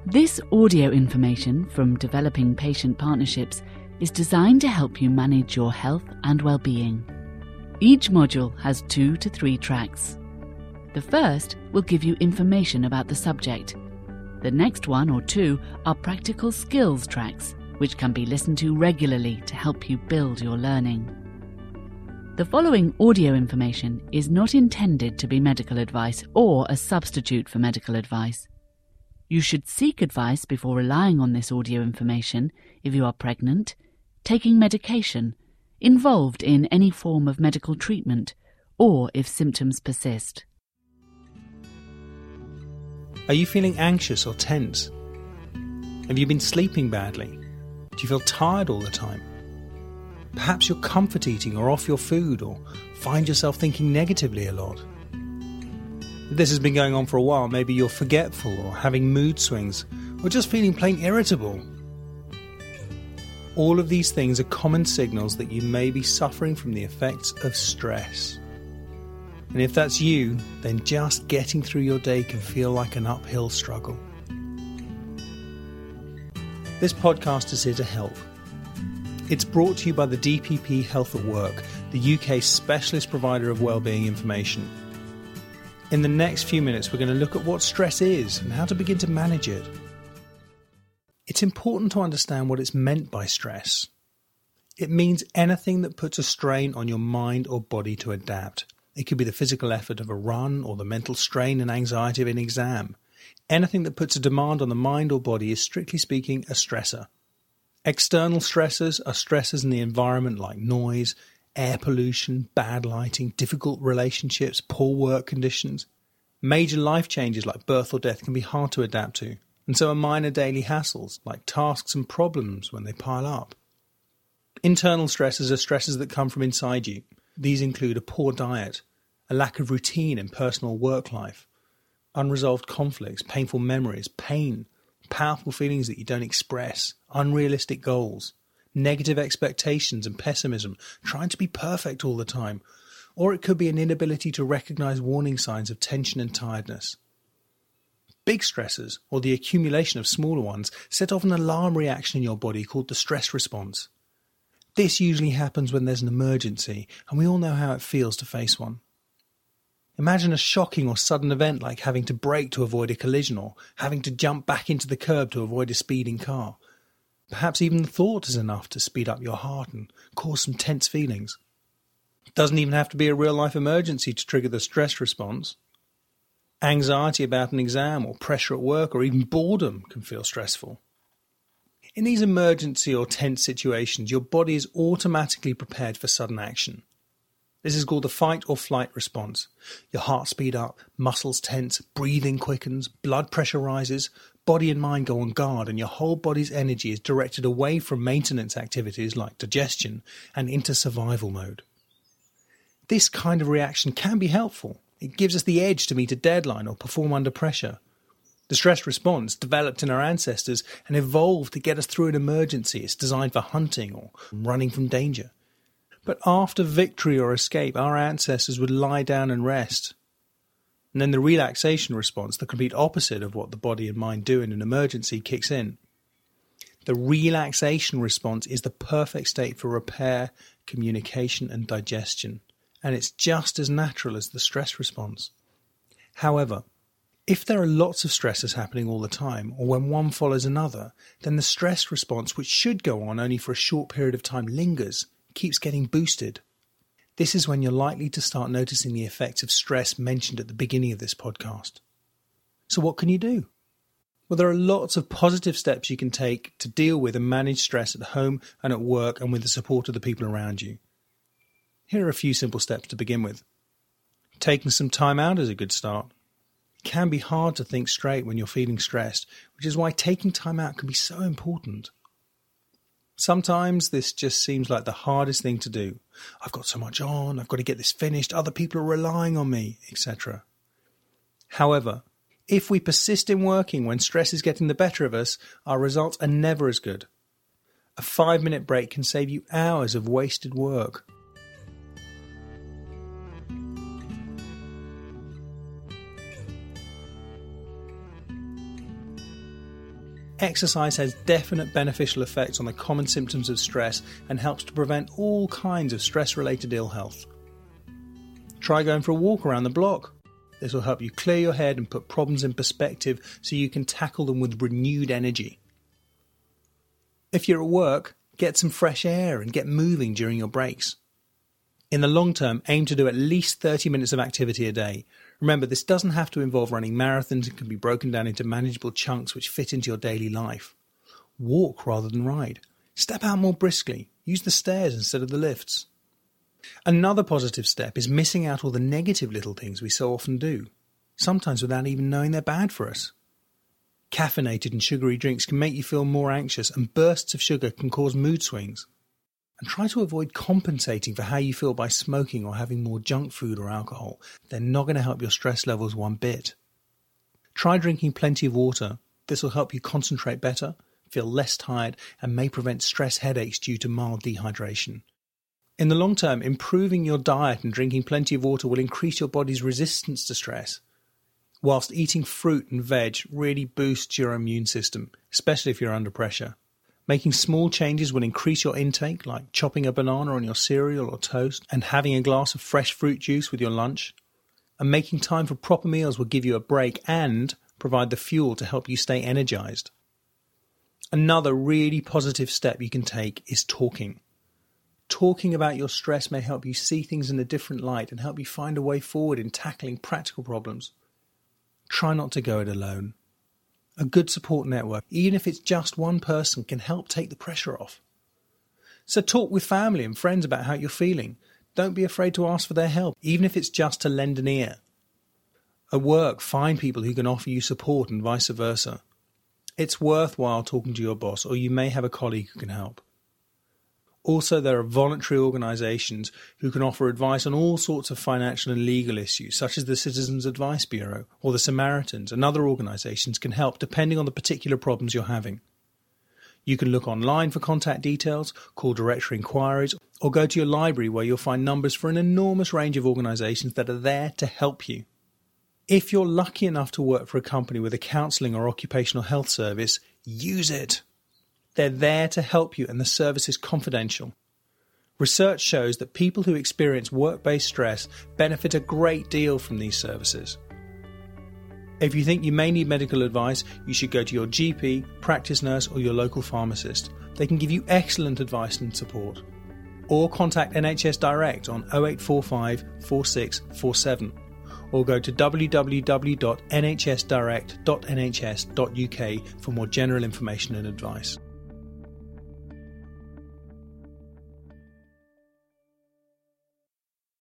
This audio information from Developing Patient Partnerships is designed to help you manage your health and well-being. Each module has 2 to 3 tracks. The first will give you information about the subject. The next 1 or 2 are practical skills tracks, which can be listened to regularly to help you build your learning. The following audio information is not intended to be medical advice or a substitute for medical advice. You should seek advice before relying on this audio information if you are pregnant, taking medication, involved in any form of medical treatment, or if symptoms persist. Are you feeling anxious or tense? Have you been sleeping badly? Do you feel tired all the time? Perhaps you're comfort eating or off your food, or find yourself thinking negatively a lot. If this has been going on for a while, maybe you're forgetful or having mood swings, or just feeling plain irritable. All of these things are common signals that you may be suffering from the effects of stress. And if that's you, then just getting through your day can feel like an uphill struggle. This podcast is here to help. It's brought to you by the DPP Health at Work, the UK's specialist provider of wellbeing information. In the next few minutes, we're going to look at what stress is and how to begin to manage it. It's important to understand what it's meant by stress. It means anything that puts a strain on your mind or body to adapt. It could be the physical effort of a run or the mental strain and anxiety of an exam. Anything that puts a demand on the mind or body is, strictly speaking, a stressor. External stressors are stressors in the environment like noise, air pollution, bad lighting, difficult relationships, poor work conditions. Major life changes like birth or death can be hard to adapt to, and so are minor daily hassles like tasks and problems when they pile up. Internal stresses are stresses that come from inside you. These include a poor diet, a lack of routine in personal work life, unresolved conflicts, painful memories, pain, powerful feelings that you don't express, unrealistic goals, negative expectations and pessimism, trying to be perfect all the time. Or it could be an inability to recognize warning signs of tension and tiredness. Big stressors, or the accumulation of smaller ones, set off an alarm reaction in your body called the stress response. This usually happens when there's an emergency, and we all know how it feels to face one. Imagine a shocking or sudden event like having to brake to avoid a collision or having to jump back into the curb to avoid a speeding car. Perhaps even the thought is enough to speed up your heart and cause some tense feelings. It doesn't even have to be a real-life emergency to trigger the stress response. Anxiety about an exam or pressure at work or even boredom can feel stressful. In these emergency or tense situations, your body is automatically prepared for sudden action. This is called the fight or flight response. Your heart speeds up, muscles tense, breathing quickens, blood pressure rises, body and mind go on guard, and your whole body's energy is directed away from maintenance activities like digestion and into survival mode. This kind of reaction can be helpful. It gives us the edge to meet a deadline or perform under pressure. The stress response, developed in our ancestors and evolved to get us through an emergency, is designed for hunting or running from danger. But after victory or escape, our ancestors would lie down and rest. And then the relaxation response, the complete opposite of what the body and mind do in an emergency, kicks in. The relaxation response is the perfect state for repair, communication and digestion. And it's just as natural as the stress response. However, if there are lots of stresses happening all the time, or when one follows another, then the stress response, which should go on only for a short period of time, lingers, keeps getting boosted. This is when you're likely to start noticing the effects of stress mentioned at the beginning of this podcast. So what can you do? Well, there are lots of positive steps you can take to deal with and manage stress at home and at work and with the support of the people around you. Here are a few simple steps to begin with. Taking some time out is a good start. It can be hard to think straight when you're feeling stressed, which is why taking time out can be so important. Sometimes this just seems like the hardest thing to do. I've got so much on, I've got to get this finished, other people are relying on me, etc. However, if we persist in working when stress is getting the better of us, our results are never as good. A 5-minute break can save you hours of wasted work. Exercise has definite beneficial effects on the common symptoms of stress and helps to prevent all kinds of stress-related ill health. Try going for a walk around the block. This will help you clear your head and put problems in perspective so you can tackle them with renewed energy. If you're at work, get some fresh air and get moving during your breaks. In the long term, aim to do at least 30 minutes of activity a day. Remember, this doesn't have to involve running marathons and can be broken down into manageable chunks which fit into your daily life. Walk rather than ride. Step out more briskly. Use the stairs instead of the lifts. Another positive step is missing out all the negative little things we so often do, sometimes without even knowing they're bad for us. Caffeinated and sugary drinks can make you feel more anxious, and bursts of sugar can cause mood swings. And try to avoid compensating for how you feel by smoking or having more junk food or alcohol. They're not going to help your stress levels one bit. Try drinking plenty of water. This will help you concentrate better, feel less tired, and may prevent stress headaches due to mild dehydration. In the long term, improving your diet and drinking plenty of water will increase your body's resistance to stress, whilst eating fruit and veg really boosts your immune system, especially if you're under pressure. Making small changes will increase your intake, like chopping a banana on your cereal or toast and having a glass of fresh fruit juice with your lunch. And making time for proper meals will give you a break and provide the fuel to help you stay energized. Another really positive step you can take is talking. Talking about your stress may help you see things in a different light and help you find a way forward in tackling practical problems. Try not to go it alone. A good support network, even if it's just one person, can help take the pressure off. So talk with family and friends about how you're feeling. Don't be afraid to ask for their help, even if it's just to lend an ear. At work, find people who can offer you support and vice versa. It's worthwhile talking to your boss, or you may have a colleague who can help. Also, there are voluntary organisations who can offer advice on all sorts of financial and legal issues, such as the Citizens Advice Bureau or the Samaritans, and other organisations can help depending on the particular problems you're having. You can look online for contact details, call directory inquiries, or go to your library where you'll find numbers for an enormous range of organisations that are there to help you. If you're lucky enough to work for a company with a counselling or occupational health service, use it. They're there to help you and the service is confidential. Research shows that people who experience work-based stress benefit a great deal from these services. If you think you may need medical advice, you should go to your GP, practice nurse or your local pharmacist. They can give you excellent advice and support. Or contact NHS Direct on 0845 4647 or go to www.nhsdirect.nhs.uk for more general information and advice.